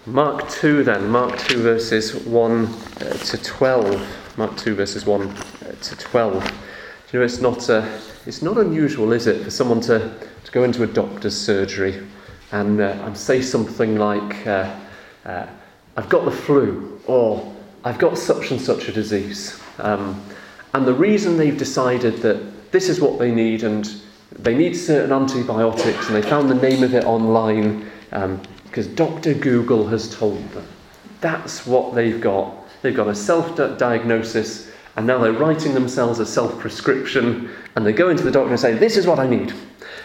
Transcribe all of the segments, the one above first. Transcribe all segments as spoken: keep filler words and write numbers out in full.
Mark two then, Mark two verses one uh, to twelve. Mark two verses one uh, to twelve. You know, it's not uh, it's not unusual, is it, for someone to, to go into a doctor's surgery and, uh, and say something like, uh, uh, I've got the flu, or I've got such and such a disease. Um, and the reason they've decided that this is what they need, and they need certain antibiotics, and they found the name of it online, um, because Doctor Google has told them. That's what they've got. They've got a self-diagnosis, and now they're writing themselves a self-prescription, and they go into the doctor and say, this is what I need.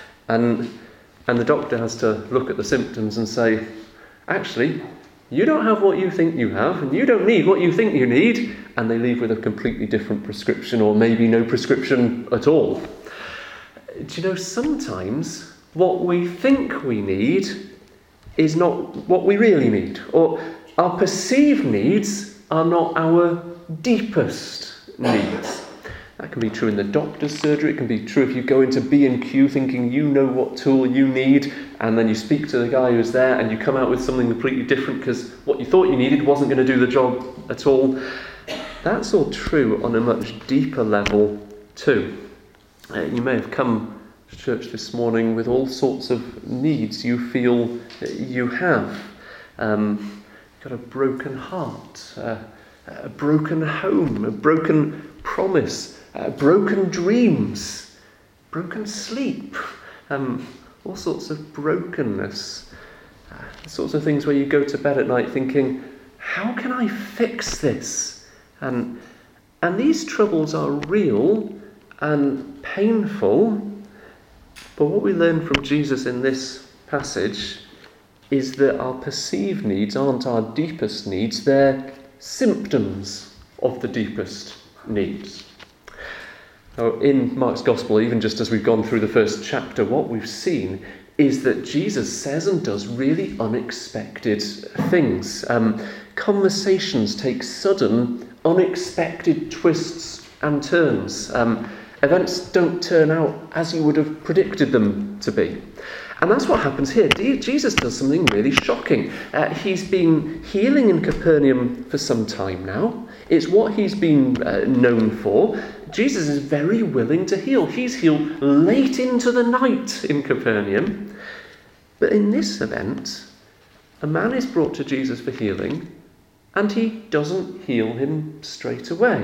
And, and the doctor has to look at the symptoms and say, actually, you don't have what you think you have, and you don't need what you think you need, and they leave with a completely different prescription, or maybe no prescription at all. Do you know, sometimes what we think we need is not what we really need, or our perceived needs are not our deepest needs. That can be true in the doctor's surgery. It can be true if you go into B and Q thinking you know what tool you need, and then you speak to the guy who's there and you come out with something completely different because what you thought you needed wasn't going to do the job at all. That's all true on a much deeper level too. Uh, you may have come to church this morning with all sorts of needs you feel you have. Um, you've got a broken heart, uh, a broken home, a broken promise, uh, broken dreams, broken sleep, um, all sorts of brokenness, uh, sorts of things where you go to bed at night thinking, how can I fix this? And, and these troubles are real and painful. But what we learn from Jesus in this passage is that our perceived needs aren't our deepest needs, they're symptoms of the deepest needs. Now, in Mark's Gospel, even just as we've gone through the first chapter, what we've seen is that Jesus says and does really unexpected things. Um, conversations take sudden, unexpected twists and turns. Um, Events don't turn out as you would have predicted them to be. And that's what happens here. Jesus does something really shocking. Uh, he's been healing in Capernaum for some time now. It's what he's been uh, known for. Jesus is very willing to heal. He's healed late into the night in Capernaum. But in this event, a man is brought to Jesus for healing, and he doesn't heal him straight away.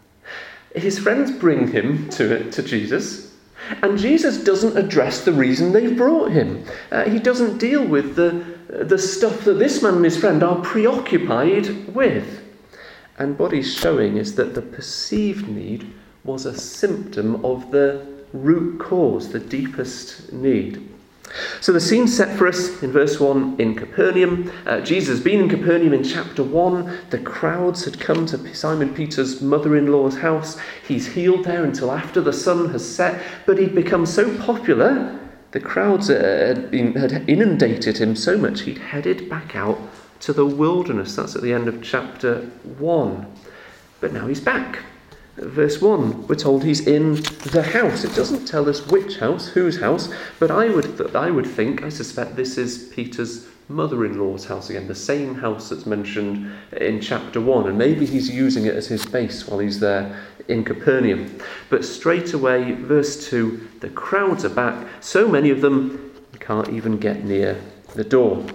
His friends bring him to, to Jesus, and Jesus doesn't address the reason they've brought him. Uh, he doesn't deal with the, the stuff that this man and his friend are preoccupied with. And what he's showing is that the perceived need was a symptom of the root cause, the deepest need. So the scene's set for us in verse one in Capernaum. Uh, Jesus has been in Capernaum in chapter one. The crowds had come to Simon Peter's mother-in-law's house. He's healed there until after the sun has set. But he'd become so popular, the crowds uh, had, been, had inundated him so much, he'd headed back out to the wilderness. That's at the end of chapter one. But now he's back. Verse one, we're told he's in the house. It doesn't tell us which house, whose house, but I would th- I would think, I suspect this is Peter's mother-in-law's house again, the same house that's mentioned in chapter one, and maybe he's using it as his base while he's there in Capernaum. But straight away, verse two, the crowds are back, so many of them can't even get near the door.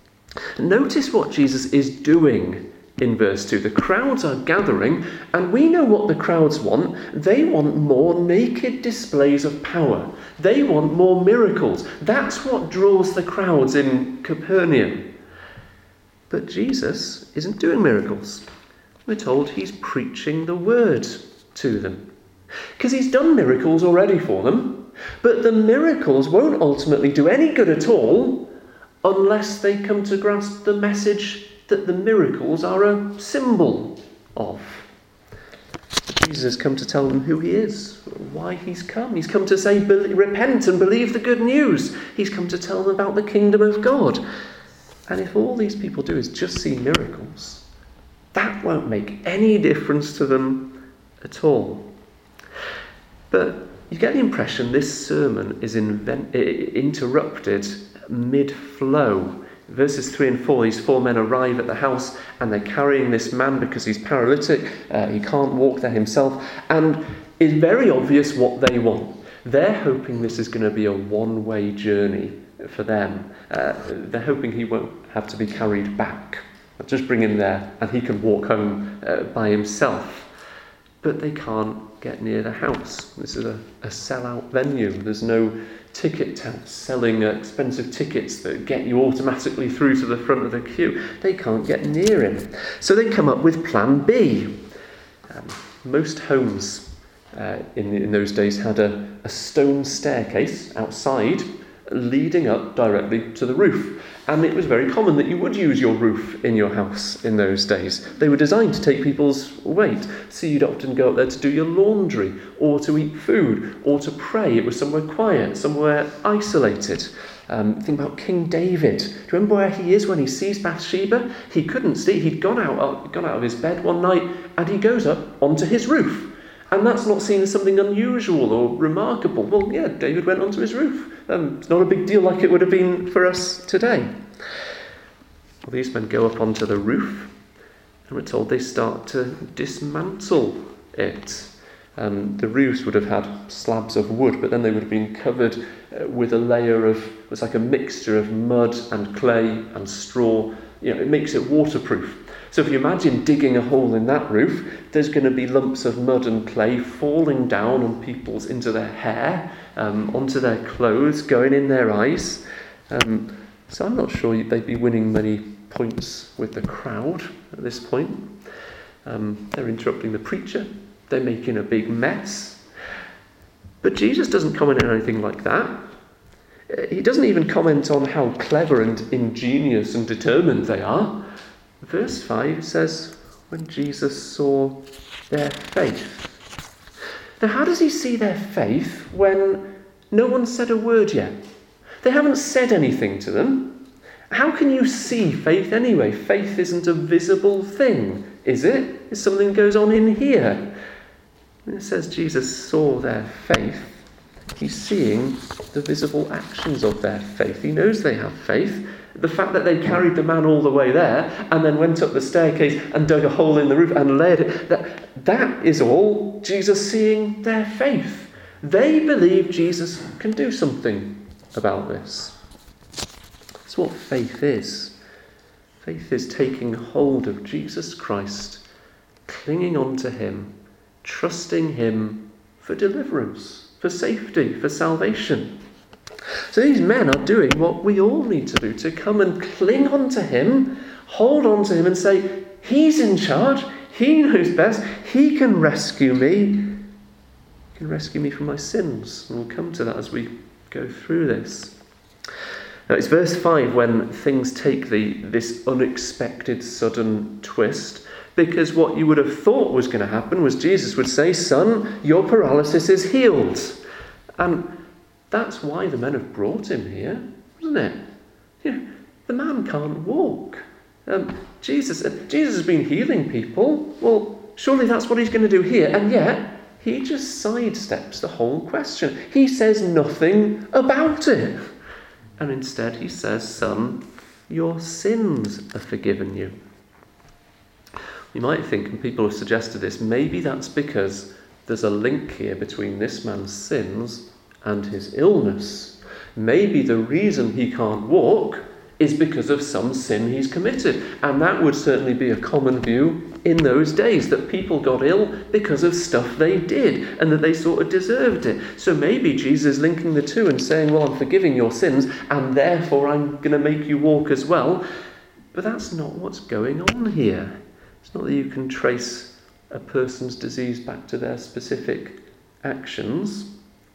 Notice what Jesus is doing in verse two. The crowds are gathering, and we know what the crowds want. They want more naked displays of power. They want more miracles. That's what draws the crowds in Capernaum. But Jesus isn't doing miracles. We're told he's preaching the word to them. Because he's done miracles already for them, but the miracles won't ultimately do any good at all unless they come to grasp the message that the miracles are a symbol of. Jesus has come to tell them who he is, why he's come. He's come to say, repent and believe the good news. He's come to tell them about the kingdom of God. And if all these people do is just see miracles, that won't make any difference to them at all. But you get the impression this sermon is invent- interrupted mid-flow. Verses three and four, these four men arrive at the house and they're carrying this man because he's paralytic. Uh, he can't walk there himself. And it's very obvious what they want. They're hoping this is going to be a one-way journey for them. Uh, they're hoping he won't have to be carried back. Just bring him there and he can walk home uh, by himself. But they can't get near the house. This is a, a sell-out venue. There's no ticket touts selling uh, expensive tickets that get you automatically through to the front of the queue. They can't get near him. So they come up with plan B. Um, most homes uh, in, in those days had a, a stone staircase outside leading up directly to the roof. And it was very common that you would use your roof in your house in those days. They were designed to take people's weight. So you'd often go up there to do your laundry, or to eat food, or to pray. It was somewhere quiet, somewhere isolated. Um, think about King David. Do you remember where he is when he sees Bathsheba? He couldn't see. He'd gone out, uh, gone out of his bed one night, and he goes up onto his roof. And that's not seen as something unusual or remarkable. Well, yeah, David went onto his roof. Um, it's not a big deal like it would have been for us today. Well, these men go up onto the roof, and we're told they start to dismantle it. Um, the roofs would have had slabs of wood, but then they would have been covered uh, with a layer of, it was like a mixture of mud and clay and straw. You know, it makes it waterproof. So if you imagine digging a hole in that roof, there's going to be lumps of mud and clay falling down on people's, into their hair, um, onto their clothes, going in their eyes. Um, so I'm not sure they'd be winning many points with the crowd at this point. Um, they're interrupting the preacher. They're making a big mess. But Jesus doesn't comment on anything like that. He doesn't even comment on how clever and ingenious and determined they are. Verse five says, when Jesus saw their faith. Now, how does he see their faith when no one said a word yet? They haven't said anything to them. How can you see faith anyway? Faith isn't a visible thing, is it? It's something that goes on in here. When it says Jesus saw their faith, he's seeing the visible actions of their faith. He knows they have faith. The fact that they carried the man all the way there and then went up the staircase and dug a hole in the roof and laid it, that, that is all Jesus seeing their faith. They believe Jesus can do something about this. That's what faith is. Faith is taking hold of Jesus Christ, clinging on to him, trusting him for deliverance, for safety, for salvation. So these men are doing what we all need to do, to come and cling on to him, hold on to him and say, he's in charge, he knows best, he can rescue me, he can rescue me from my sins. And we'll come to that as we go through this. Now it's verse five when things take the this unexpected sudden twist, because what you would have thought was going to happen was Jesus would say, son, your paralysis is healed. And that's why the men have brought him here, isn't it? You know, the man can't walk. Um, Jesus, uh, Jesus has been healing people. Well, surely that's what he's going to do here. And yet, he just sidesteps the whole question. He says nothing about it. And instead he says, son, your sins are forgiven you. You might think, and people have suggested this, maybe that's because there's a link here between this man's sins and his illness. Maybe the reason he can't walk is because of some sin he's committed. And that would certainly be a common view in those days, that people got ill because of stuff they did and that they sort of deserved it. So maybe Jesus is linking the two and saying, well, I'm forgiving your sins and therefore I'm going to make you walk as well. But that's not what's going on here. It's not that you can trace a person's disease back to their specific actions.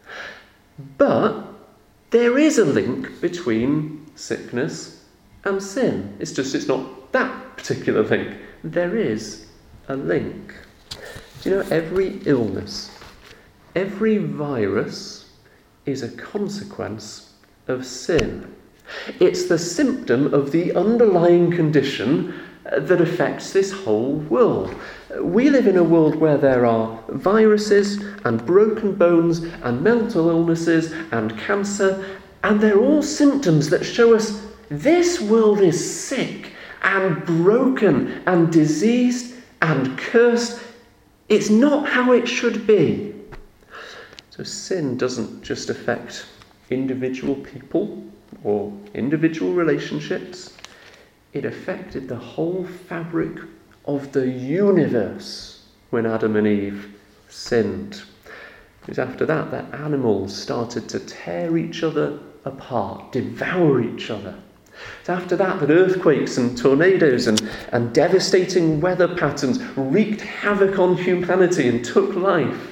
But there is a link between sickness and sin. It's just, it's not that particular link. There is a link. Do you know, every illness, every virus is a consequence of sin. It's the symptom of the underlying condition that affects this whole world. We live in a world where there are viruses and broken bones and mental illnesses and cancer, and they're all symptoms that show us this world is sick and broken and diseased and cursed. It's not how it should be. So sin doesn't just affect individual people or individual relationships. It affected the whole fabric of the universe when Adam and Eve sinned. It was after that that animals started to tear each other apart, devour each other. It's after that that earthquakes and tornadoes and, and devastating weather patterns wreaked havoc on humanity and took life.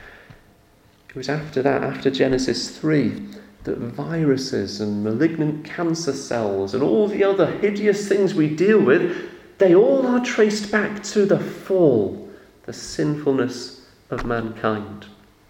It was after that, after Genesis three, that viruses and malignant cancer cells and all the other hideous things we deal with, they all are traced back to the fall, the sinfulness of mankind.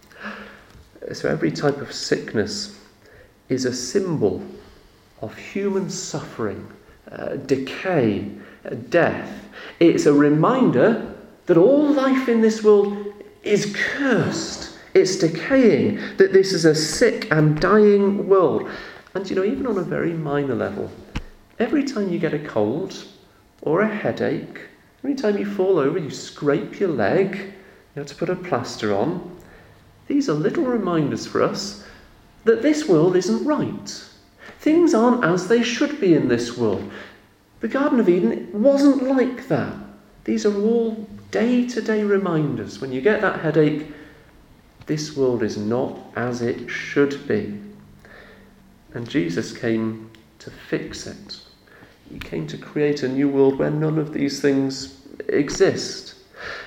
So every type of sickness is a symbol of human suffering, uh, decay, uh, death. It's a reminder that all life in this world is cursed. It's decaying, that this is a sick and dying world. And you know, even on a very minor level, every time you get a cold or a headache, every time you fall over, you scrape your leg, you have to put a plaster on. These are little reminders for us that this world isn't right. Things aren't as they should be in this world. The Garden of Eden wasn't like that. These are all day-to-day reminders. When you get that headache, this world is not as it should be. And Jesus came to fix it. He came to create a new world where none of these things exist.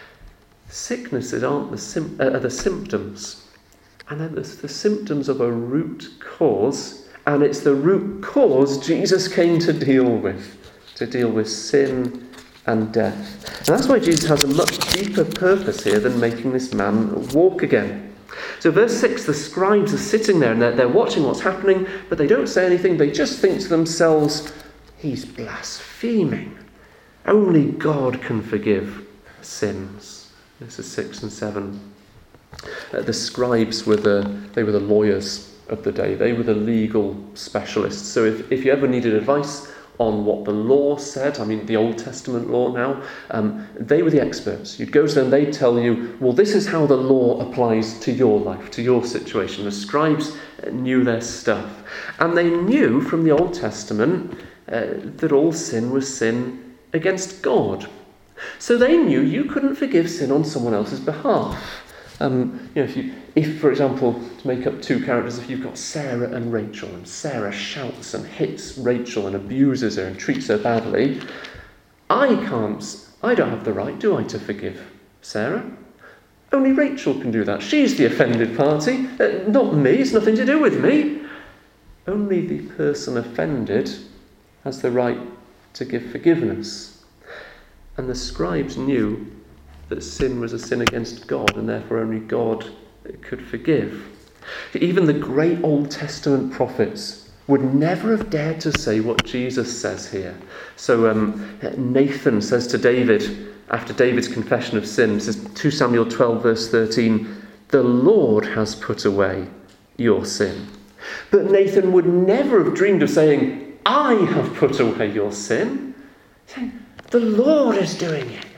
Sicknesses aren't the, sim- uh, are the symptoms. And then there's the symptoms of a root cause. And it's the root cause Jesus came to deal with. To deal with sin and death. And that's why Jesus has a much deeper purpose here than making this man walk again. So verse six, the scribes are sitting there and they're, they're watching what's happening, but they don't say anything. They just think to themselves, he's blaspheming. Only God can forgive sins. This is six and seven. Uh, the scribes were the, they were the lawyers of the day. They were the legal specialists. So if, if you ever needed advice on what the law said, I mean the Old Testament law now, um, they were the experts. You'd go to them, they'd tell you, well, this is how the law applies to your life, to your situation. The scribes knew their stuff. And they knew from the Old Testament uh, that all sin was sin against God. So they knew you couldn't forgive sin on someone else's behalf. Um, you know, if you, if for example, to make up two characters, if you've got Sarah and Rachel, and Sarah shouts and hits Rachel and abuses her and treats her badly, I can't, I don't have the right, do I, to forgive Sarah? Only Rachel can do that. She's the offended party, uh, not me. It's nothing to do with me. Only the person offended has the right to give forgiveness. And the scribes knew that sin was a sin against God, and therefore only God could forgive. Even the great Old Testament prophets would never have dared to say what Jesus says here. So um, Nathan says to David, after David's confession of sin, says two Samuel twelve verse thirteen, the Lord has put away your sin. But Nathan would never have dreamed of saying, I have put away your sin. Saying, the Lord is doing it.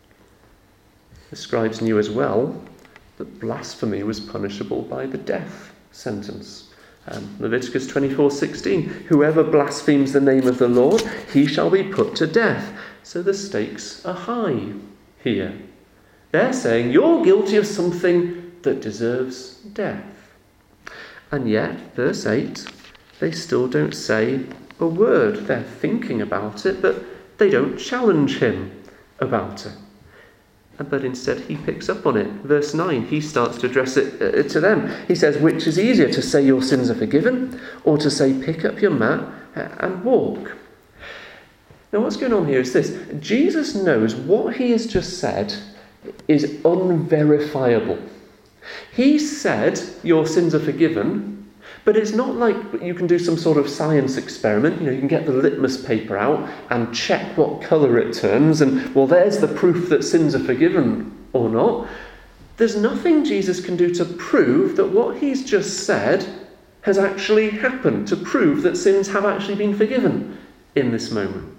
The scribes knew as well that blasphemy was punishable by the death sentence. Um, Leviticus twenty-four sixteen, whoever blasphemes the name of the Lord, he shall be put to death. So the stakes are high here. They're saying you're guilty of something that deserves death. And yet, verse eight, they still don't say a word. They're thinking about it, but they don't challenge him about it. But instead he picks up on it. Verse nine, he starts to address it uh, to them. He says, which is easier, to say your sins are forgiven, or to say pick up your mat and walk? Now what's going on here is this. Jesus knows what he has just said is unverifiable. He said your sins are forgiven, but it's not like you can do some sort of science experiment. You know, you can get the litmus paper out and check what colour it turns, and, well, there's the proof that sins are forgiven or not. There's nothing Jesus can do to prove that what he's just said has actually happened to prove that sins have actually been forgiven in this moment.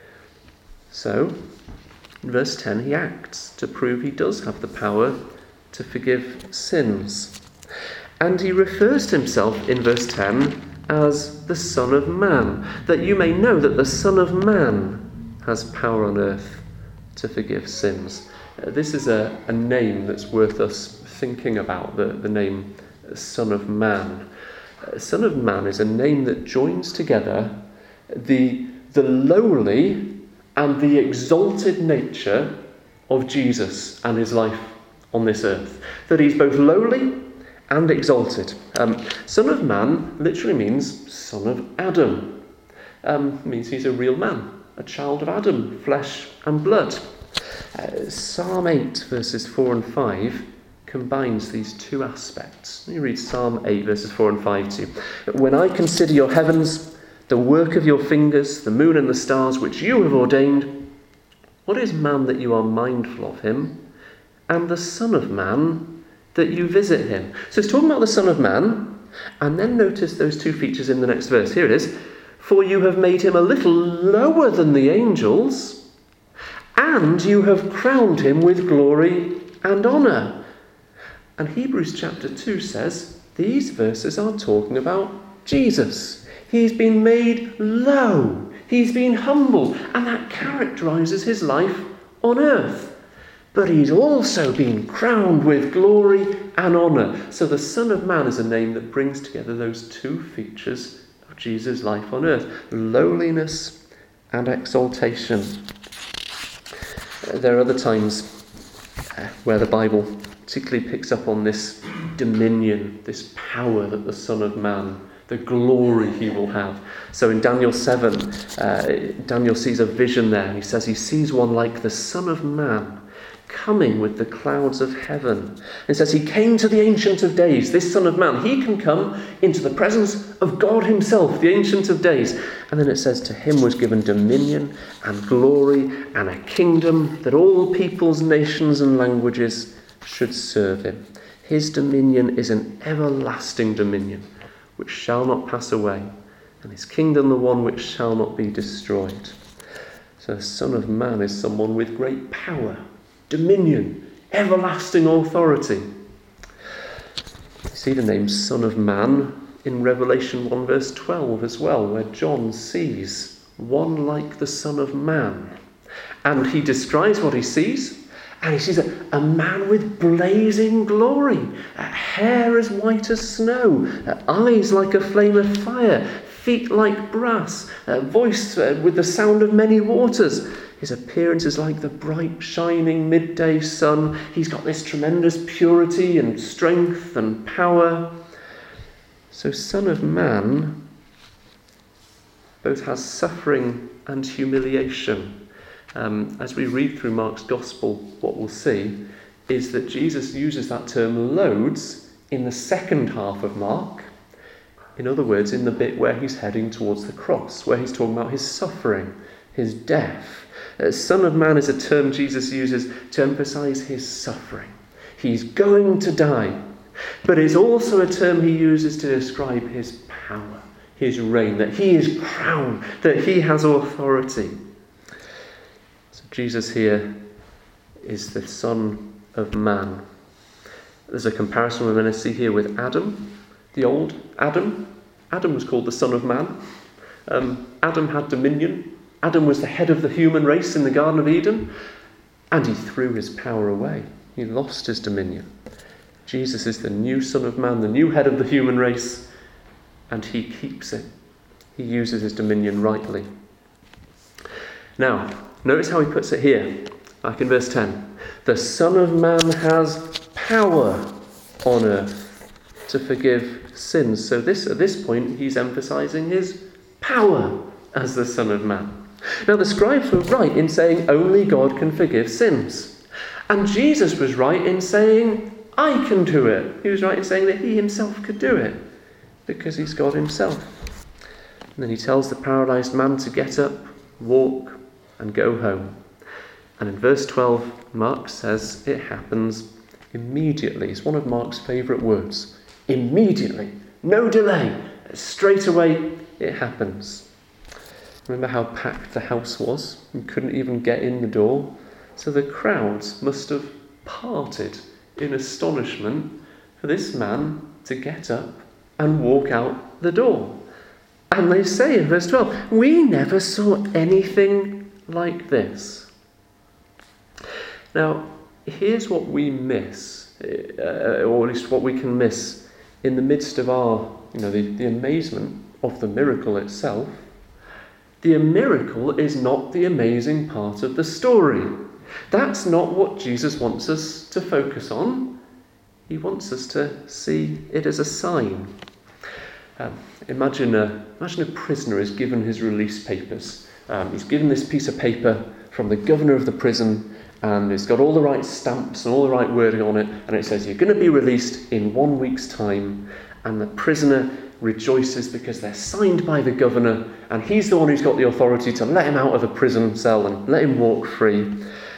So, in verse ten, he acts to prove he does have the power to forgive sins. And he refers to himself in verse ten as the Son of Man, that you may know that the Son of Man has power on earth to forgive sins. Uh, this is a, a name that's worth us thinking about, the, the name Son of Man. Uh, Son of Man is a name that joins together the, the lowly and the exalted nature of Jesus and his life on this earth. That he's both lowly and exalted. Um, Son of Man literally means son of Adam. Um, means he's a real man, a child of Adam, flesh and blood. Uh, Psalm eight, verses four and five, combines these two aspects. Let me read Psalm eight, verses four and five to you. When I consider your heavens, the work of your fingers, the moon and the stars which you have ordained, what is man that you are mindful of him, and the Son of Man that you visit him? So it's talking about the Son of Man, and then notice those two features in the next verse. Here it is. For you have made him a little lower than the angels, and you have crowned him with glory and honour. And Hebrews chapter two says these verses are talking about Jesus. He's been made low. He's been humble. And that characterises his life on earth. But he's also been crowned with glory and honour. So the Son of Man is a name that brings together those two features of Jesus' life on earth. Lowliness and exaltation. There are other times where the Bible particularly picks up on this dominion, this power that the Son of Man, the glory he will have. So in Daniel seven, uh, Daniel sees a vision there. He says he sees one like the Son of Man coming with the clouds of heaven. It says he came to the Ancient of Days, this Son of Man. He can come into the presence of God himself, the Ancient of Days. And then it says to him was given dominion and glory and a kingdom that all peoples, nations and languages should serve him. His dominion is an everlasting dominion which shall not pass away, and his kingdom the one which shall not be destroyed. So the Son of Man is someone with great power, dominion, everlasting authority. You see the name Son of Man in Revelation one verse twelve as well, where John sees one like the Son of Man. And he describes what he sees, and he sees a, a man with blazing glory, uh, hair as white as snow, uh, eyes like a flame of fire, feet like brass, uh, voice uh, with the sound of many waters. His appearance is like the bright, shining midday sun. He's got this tremendous purity and strength and power. So Son of Man both has suffering and humiliation. Um, as we read through Mark's Gospel, what we'll see is that Jesus uses that term loads in the second half of Mark. In other words, in the bit where he's heading towards the cross, where he's talking about his suffering, his death. Uh, Son of Man is a term Jesus uses to emphasise his suffering. He's going to die. But it's also a term he uses to describe his power, his reign, that he is crowned, that he has authority. Jesus here is the Son of Man. There's a comparison we're going to see here with Adam, the old Adam. Adam was called the Son of Man. Um, Adam had dominion. Adam was the head of the human race in the Garden of Eden, and he threw his power away. He lost his dominion. Jesus is the new Son of Man, the new head of the human race, and he keeps it. He uses his dominion rightly. Now, notice how he puts it here, back in verse ten. The Son of Man has power on earth to forgive sins. So this, at this point, he's emphasising his power as the Son of Man. Now, the scribes were right in saying only God can forgive sins. And Jesus was right in saying, I can do it. He was right in saying that he himself could do it, because he's God himself. And then he tells the paralysed man to get up, walk, and go home. And in verse twelve, Mark says it happens immediately. It's one of Mark's favourite words. Immediately, No delay. Straight away it happens. Remember how packed the house was? You couldn't even get in the door. So the crowds must have parted in astonishment for this man to get up and walk out the door. And they say in verse twelve, we never saw anything like this. Now, here's what we miss, uh, or at least what we can miss in the midst of our, you know, the, the amazement of the miracle itself. The miracle is not the amazing part of the story. That's not what Jesus wants us to focus on. He wants us to see it as a sign. Um, imagine, a, imagine a prisoner is given his release papers. Um, he's given this piece of paper from the governor of the prison, and it's got all the right stamps and all the right wording on it, and it says, you're going to be released in one week's time. And the prisoner rejoices because they're signed by the governor, and he's the one who's got the authority to let him out of the prison cell and let him walk free.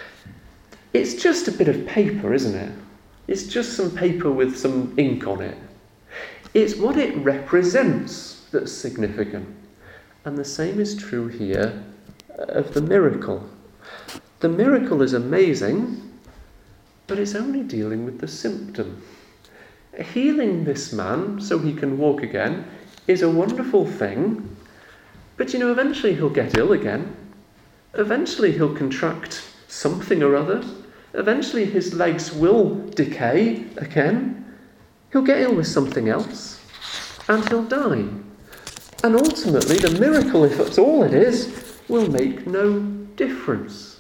It's just a bit of paper, isn't it? It's just some paper with some ink on it. It's what it represents that's significant. And the same is true here of the miracle. The miracle is amazing, but it's only dealing with the symptom. Healing this man so he can walk again is a wonderful thing, but you know, eventually he'll get ill again. Eventually he'll contract something or other. Eventually his legs will decay again. He'll get ill with something else, and he'll die. And ultimately, the miracle, if that's all it is, will make no difference.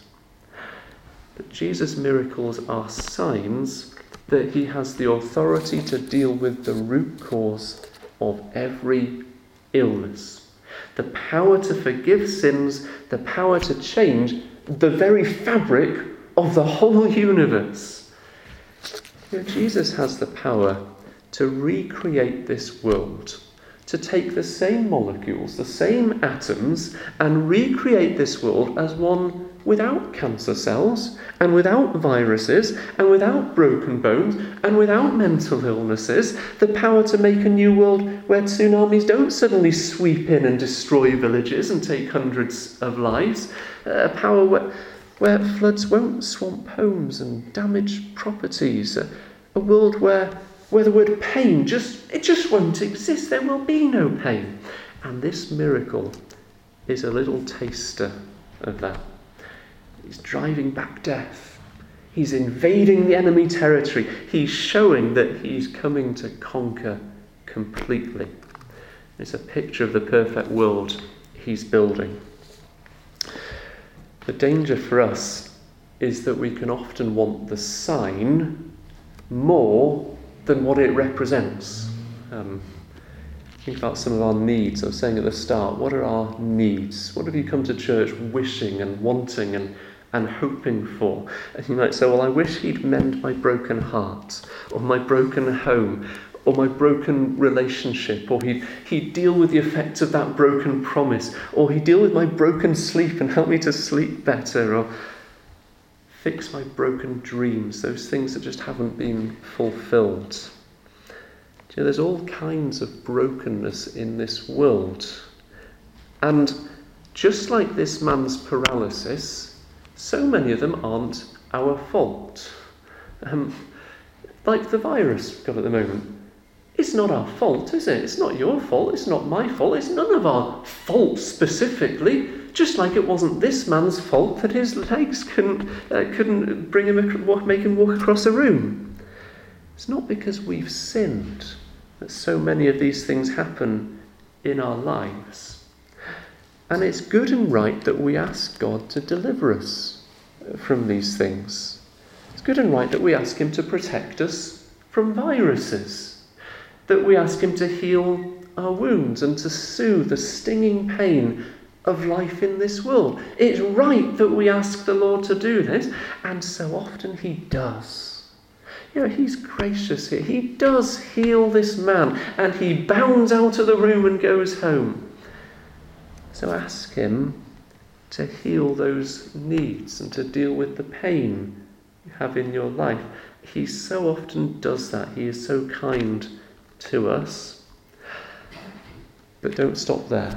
But Jesus' miracles are signs that he has the authority to deal with the root cause of every illness. The power to forgive sins, the power to change the very fabric of the whole universe. You know, Jesus has the power to recreate this world, to take the same molecules, the same atoms, and recreate this world as one without cancer cells, and without viruses, and without broken bones, and without mental illnesses. The power to make a new world where tsunamis don't suddenly sweep in and destroy villages and take hundreds of lives. A power where, where floods won't swamp homes and damage properties. A, a world where where the word pain just it just won't exist. There will be no pain. And this miracle is a little taster of that. He's driving back death. He's invading the enemy territory. He's showing that he's coming to conquer completely. It's a picture of the perfect world he's building. The danger for us is that we can often want the sign more than what it represents. Um, think about some of our needs. I was saying at the start, what are our needs? What have you come to church wishing and wanting and, and hoping for? And you might say, well, I wish he'd mend my broken heart, or my broken home, or my broken relationship, or he'd, he'd deal with the effects of that broken promise, or he'd deal with my broken sleep and help me to sleep better, or fix my broken dreams, those things that just haven't been fulfilled. You know, there's all kinds of brokenness in this world. And just like this man's paralysis, so many of them aren't our fault. Um, like the virus we've got at the moment. It's not our fault, is it? It's not your fault, it's not my fault, it's none of our fault specifically. Just like it wasn't this man's fault that his legs couldn't uh, couldn't bring him walk, make him walk across a room. It's not because we've sinned that so many of these things happen in our lives. And it's good and right that we ask God to deliver us from these things. It's good and right that we ask him to protect us from viruses, that we ask him to heal our wounds and to soothe the stinging pain of life in this world. It's right that we ask the Lord to do this, and so often he does. You know, he's gracious here. He does heal this man, and he bounds out of the room and goes home. So ask him to heal those needs and to deal with the pain you have in your life. He so often does that. He is so kind to us. But don't stop there.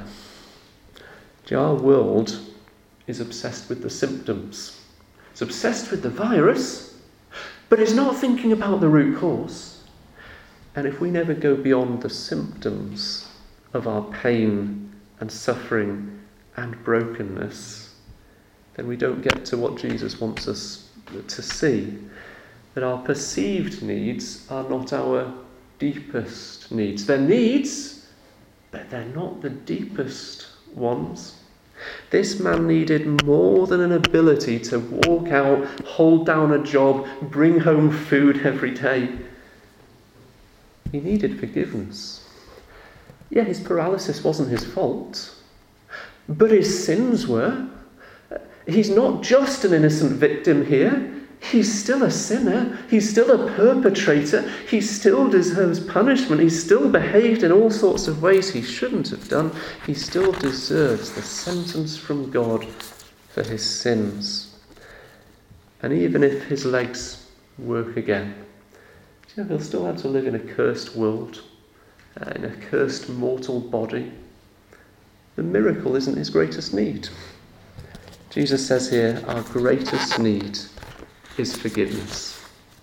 Our world is obsessed with the symptoms. It's obsessed with the virus, but it's not thinking about the root cause. And if we never go beyond the symptoms of our pain and suffering and brokenness, then we don't get to what Jesus wants us to see. That our perceived needs are not our deepest needs. They're needs, but they're not the deepest ones. This man needed more than an ability to walk out, hold down a job, bring home food every day. He needed forgiveness. Yeah, his paralysis wasn't his fault, but his sins were. He's not just an innocent victim here. He's still a sinner. He's still a perpetrator. He still deserves punishment. He's still behaved in all sorts of ways he shouldn't have done. He still deserves the sentence from God for his sins. And even if his legs work again, you know, he'll still have to live in a cursed world, uh, in a cursed mortal body. The miracle isn't his greatest need. Jesus says here, our greatest need is forgiveness.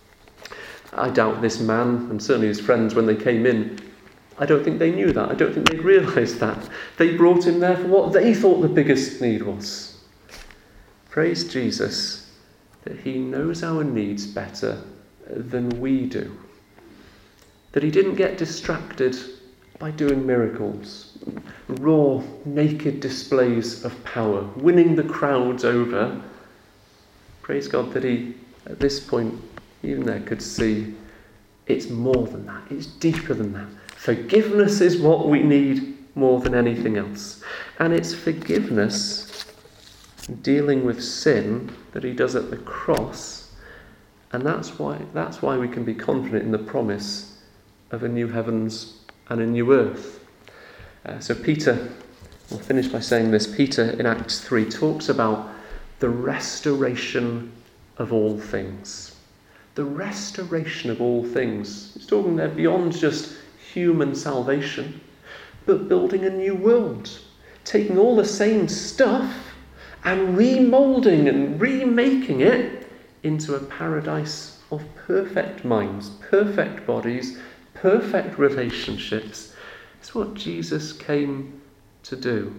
I doubt this man, and certainly his friends when they came in, I don't think they knew that. I don't think they realised that. They brought him there for what they thought the biggest need was. Praise Jesus that he knows our needs better than we do. That he didn't get distracted by doing miracles, raw, naked displays of power, winning the crowds over. Praise God that he, at this point, even there could see it's more than that. It's deeper than that. Forgiveness is what we need more than anything else. And it's forgiveness, dealing with sin, that he does at the cross. And that's why, that's why we can be confident in the promise of a new heavens and a new earth. Uh, so Peter, I'll finish by saying this, Peter in Acts three talks about the restoration of all things. The restoration of all things. He's talking there beyond just human salvation, but building a new world. Taking all the same stuff and remoulding and remaking it into a paradise of perfect minds, perfect bodies, perfect relationships. It's what Jesus came to do.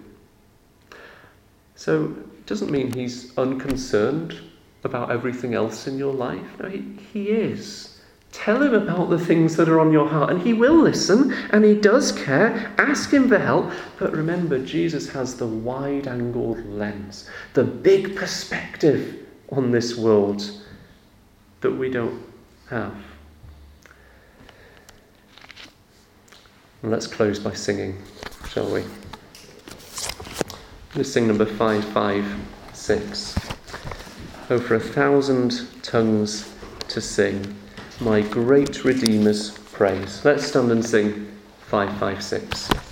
So it doesn't mean he's unconcerned about everything else in your life. No, he, he is. Tell him about the things that are on your heart, and he will listen, and he does care. Ask him for help. But remember, Jesus has the wide-angled lens, the big perspective on this world that we don't have. And let's close by singing, shall we? Let's sing number five five six. Oh, for a thousand tongues to sing my great Redeemer's praise. Let's stand and sing five five six.